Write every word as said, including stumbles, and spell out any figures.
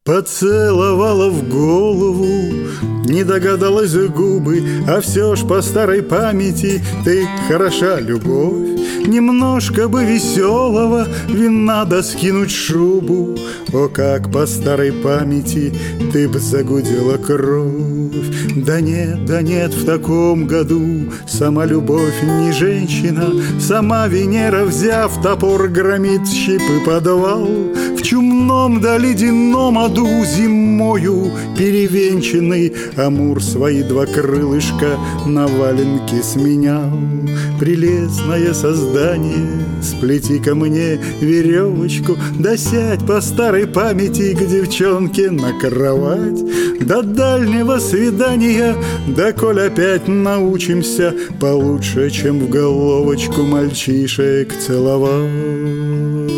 Поцеловала в голову, не догадалась губы, а все ж по старой памяти ты хороша, любовь. Немножко бы веселого вина да скинуть шубу. О, как по старой памяти ты б загудела кровь. Да нет, да нет, в таком году сама любовь не женщина. Сама Венера, взяв топор, громит щипы подвал. В чумном да ледяном аду зимою перевенчанный Амур свои два крылышка на валенке сменял. Прелестное создание, сплети ко мне веревочку, да сядь по старой памяти к девчонке на кровать. До дальнего свидания, да коль опять научимся получше, чем в головочку мальчишек целовать.